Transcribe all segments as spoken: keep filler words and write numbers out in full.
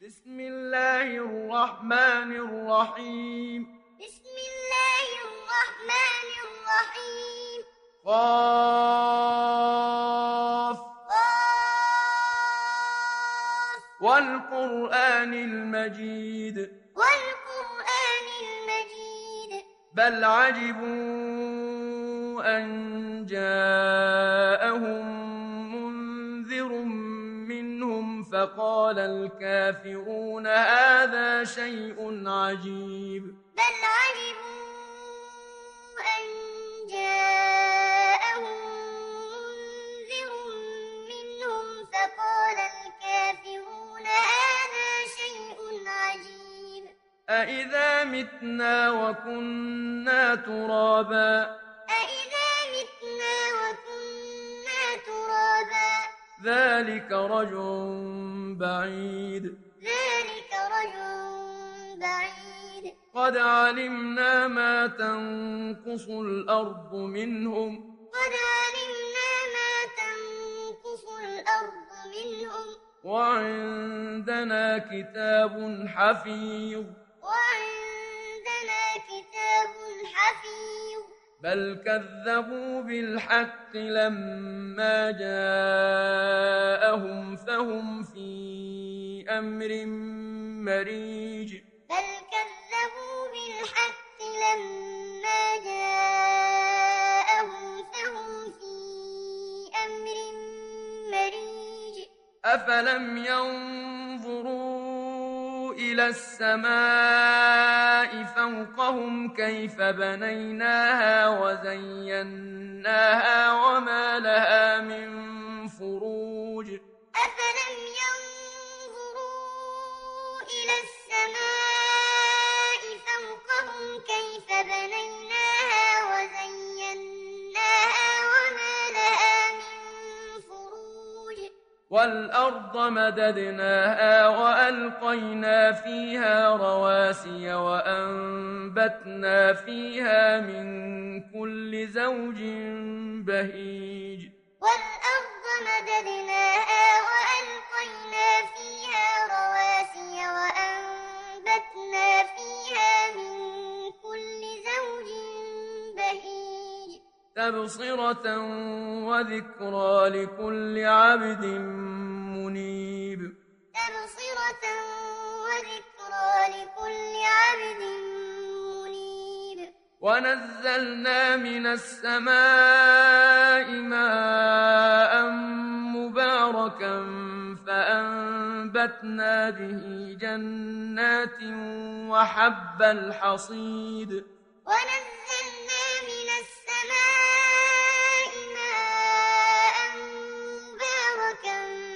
بسم الله الرحمن الرحيم بسم الله الرحمن الرحيم قاف قاف والقرآن المجيد والقرآن المجيد بل عجبوا أن جاءهم منذر منهم فقال الكافرون هذا شيء عجيب بل عجبوا أن جاءهم منذر منهم فقال الكافرون هذا شيء عجيب أإذا متنا وكنا ترابا أإذا متنا وكنا ترابا ذلك رجع بعيد ذلك رجل بعيد قد علمنا ما تنقص الأرض منهم قد علمنا ما تنقص الأرض منهم وعندنا كتاب حفيظ وعندنا كتاب حفيظ بل كذبوا بالحق لما جاءهم فهم في أمر مريج بل كذبوا بالحق لما جاءهم فهم في أمر مريج أفلم ينظروا إلى السماء فوقهم كيف بنيناها وزيناها وما لها من فروج أفلم ينظروا إلى السماء فوقهم كيف بنيناها وزيناها وما لها من فروج والأرض مددناها وألقينا فيها رواسي وأنبتنا فيها من كل زوج بهيج والأرض مددناها وألقينا فيها رواسي وأنبتنا فيها من كل زوج بهيج تبصرة وذكرى لكل عبد منيب تبصرة وذكرى لكل عبد منيب ونزلنا من السماء ماء مباركا فأنبتنا به جنات وحب الحصيد ونزلنا من السماء ماء مباركا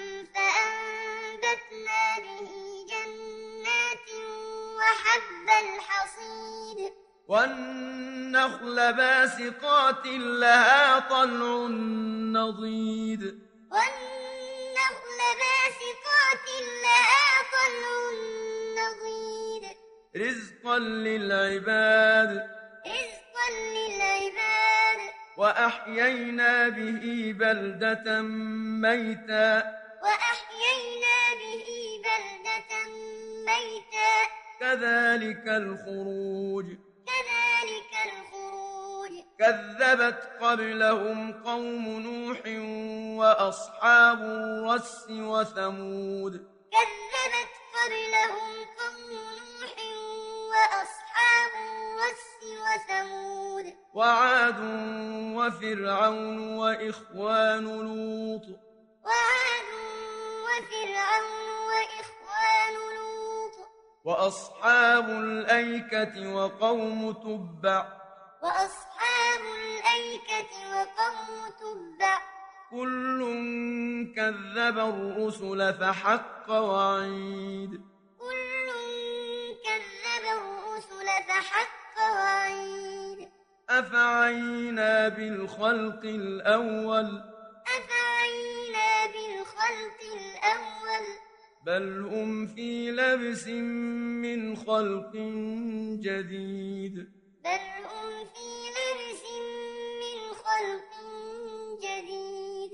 فأنبتنا به جنات وحب الحصيد والنخل باسقات لها طلع نضيد والنخل باسقات لها طلع نضيد رزقا للعباد رزقا للعباد وأحيينا به بلدة ميتا وأحيينا به بلدة ميتا كذلك الخروج كذلك الخروج كذبت قبلهم قوم نوح وأصحاب الرس وثمود كذبت قبلهم قوم نوح وأصحاب الرس وثمود وعاد وفرعون وإخوان لوط وعاد وفرعون وإخوان لوط وأصحاب الأيكة وقوم تبع وأصحاب الأيكة وقوم تبع كل كذب الرسل فحق وعيد كل كذب الرسل فحق وعيد أفعينا بالخلق الأول أفعينا بالخلق الأول بل هم في لبس من خلق جديد بل هم في لبس من خلق جديد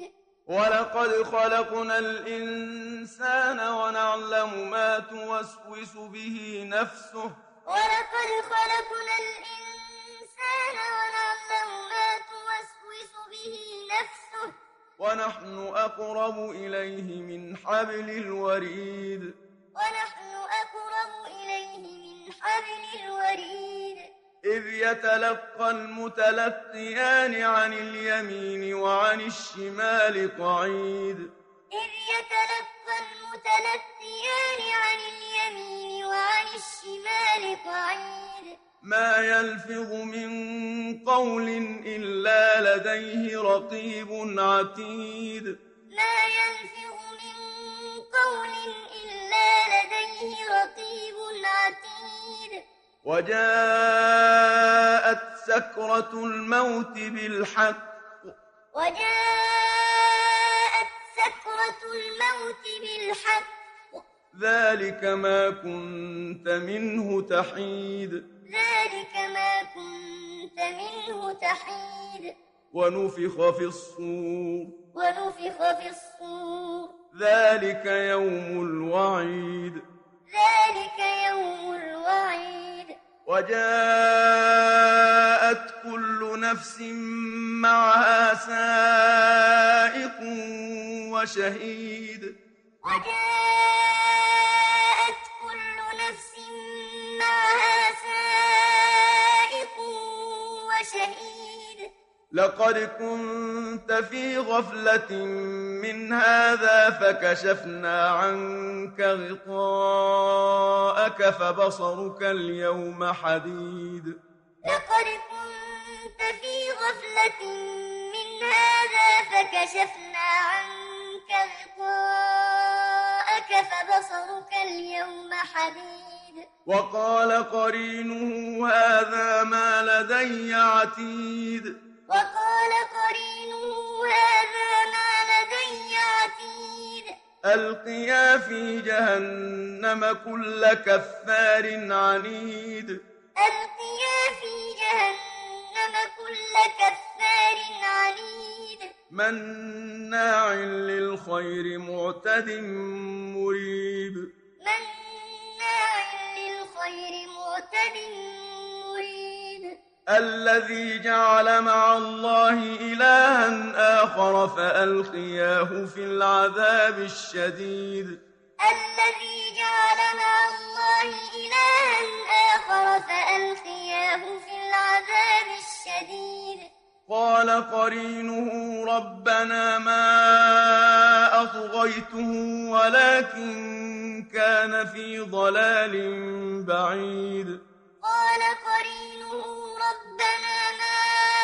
ولقد خلقنا الإنسان ونعلم ما توسوس به نفسه ولقد خلقنا الإنسان ونعلم ما توسوس به نفسه ونحن أقرب إليه من حبل الوريد ونحن أقرب إليه من حبل الوريد إذ يتلقى المتلقيان عن اليمين وعن الشمال قعيد إذ يتلقى المتلقيان عن اليمين وعن الشمال قعيد ما يلفظ من قول إلا لديه رقيب عتيد ما يلفظ من قول إلا لديه رقيب عتيد وجاءت سكرة الموت بالحق وجاءت سكرة الموت بالحق ذلك ما كنت منه تحيد ذلك ما كنت منه تحيد ونفخ في الصور ونفخ في الصور ذلك يوم الوعيد ذلك يوم الوعيد وجاءت كل نفس معها سائق وشهيد وجاءت كل نفس معها سائق وشهيد لقد كنت في غفلة من هذا فكشفنا عنك غطاءك فبصرك اليوم حديد لقد كنت في غفلة من هذا فكشفنا عنك غطاءك فبصرك اليوم حديد وقال قرينه هذا ما لدي عتيد وقال قرينه هذا ما لدي عتيد ألقيا في جهنم كل كفار عنيد ألقيا في جهنم كل كفار عنيد مناع للخير معتد مريب مناع للخير معتد مريب الذي جعل مع الله إلها آخر فألقياه في العذاب الشديد الذي جعل مع الله إلها آخر فألقياه في العذاب الشديد قال قرينه ربنا ما أطغيته ولكن كان في ضلال بعيد قال قرينه ربنا ما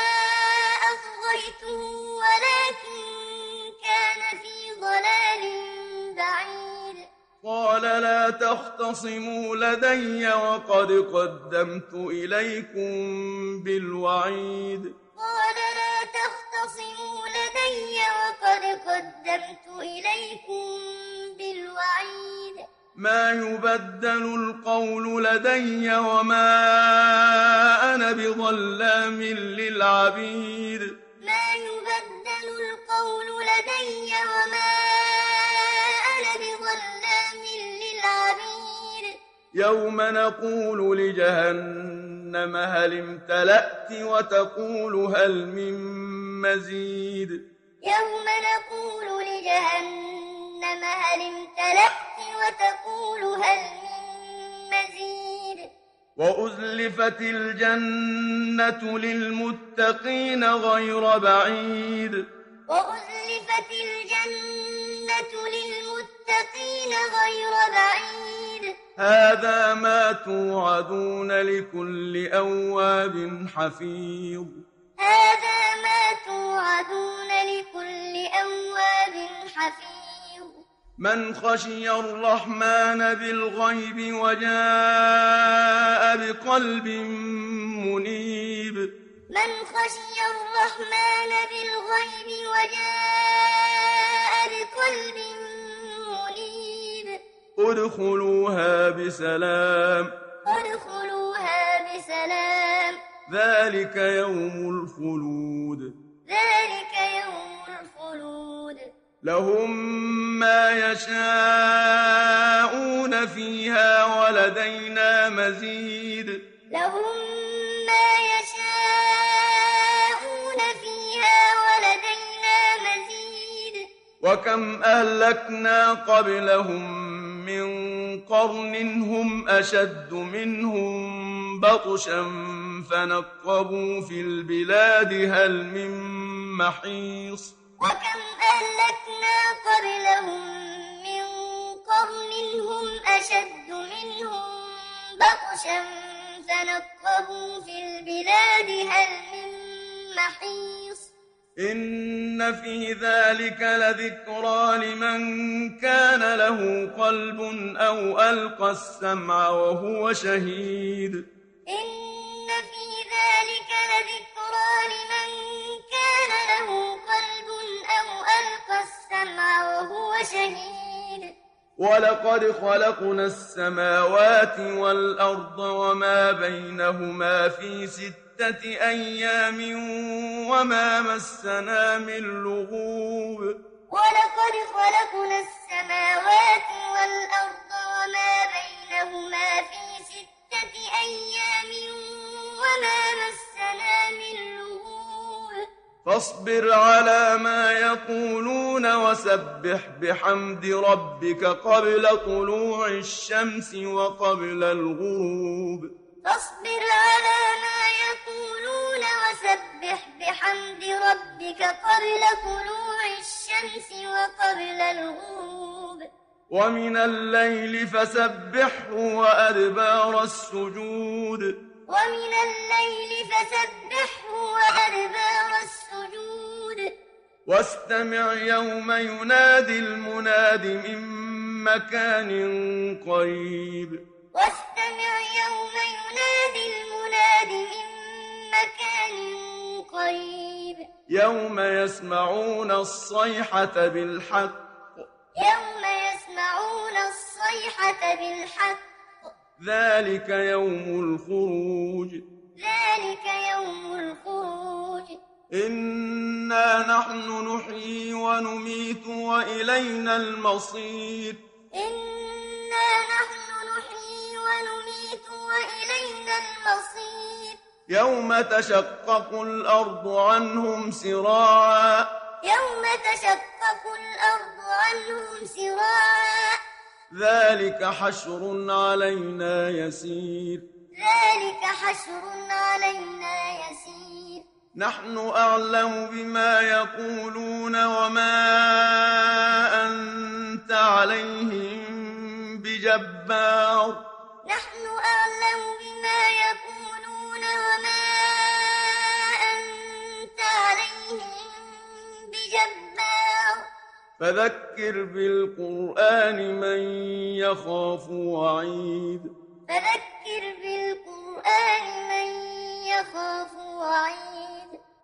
أطغيته ولكن كان في ضلال بعيد قال لا تختصموا لدي وقد قدمت إليكم بالوعيد قال لا تختصموا لدي وقد قدمت إليكم بالوعيد ما يبدل القول لدي وما أنا بظلام للعبيد ما يبدل القول لدي وما أنا بظلام للعبيد يوم نقول لجهنم هل امتلأت وتقول هل من مزيد يوم نقول لجهنم هل امتلأت وتقول هل من مزيد وأزلفت الجنة للمتقين غير بعيد وأزلفت الجنة للمتقين غير بعيد هذا ما توعدون لكل أواب حفيظ هذا ما توعدون لكل أواب حفيظ من خشي الرحمن بالغيب وجاء بقلب منيب من خشي الرحمن بالغيب وجاء بقلب منيب ادخلوها بسلام ادخلوها بسلام ذلك يوم الخلود ذلك يوم الخلود لهم ما يشاءون فيها ولدينا مزيد لهم ما يشاءون فيها ولدينا مزيد وكم أهلكنا قبلهم من قرن هم أشد منهم بطشا فنقبوا في البلاد هل من محيص وكم أهلكنا قبلهم من قرن هم أشد منهم بطشا فنقبوا في البلاد هل من محيص إن في ذلك لذكرى لمن كان له قلب أو ألقى السمع وهو شهيد إن في ذلك لذكرى لمن كان له قلب أو ألقى السمع وهو شهيد ولقد خلقنا السماوات والأرض وما بينهما في ستة أيام وما مسنا من لغوب ولقد خلقنا السماوات والأرض وما بينهما في ستة أيام وما مسنا من لغوب فاصبر على ما يقولون وسبح بحمد ربك قبل طلوع الشمس وقبل الغروب فاصبر على ما يقولون وسبح بحمد ربك قبل طلوع الشمس وقبل الغروب ومن الليل فسبحه وأدبار السجود ومن الليل فسبحه وأدبار السجود واستمع يوم ينادي المناد من مكان قريب واستمع يوم ينادي المناد من مكان قريب يوم يسمعون الصيحة بالحق يوم يسمعون الصيحة بالحق ذلك يوم الخروج ذلك يوم الخروج إنا نحن نحيي ونميت وإلينا المصير إنا نحن نحيي ونميت وإلينا المصير يوم تشقق الأرض عنهم سراعا يوم تشقق الأرض عنهم سراعا ذلك حشر علينا يسير ذلك حشر علينا يسير نحن أعلم بما يقولون وما أنت عليهم بجبار نحن أعلم بما يقولون وما أنت عليهم بجبار فذكر بالقرآن من يخاف وعيد فذكر بالقرآن من يخاف وعيد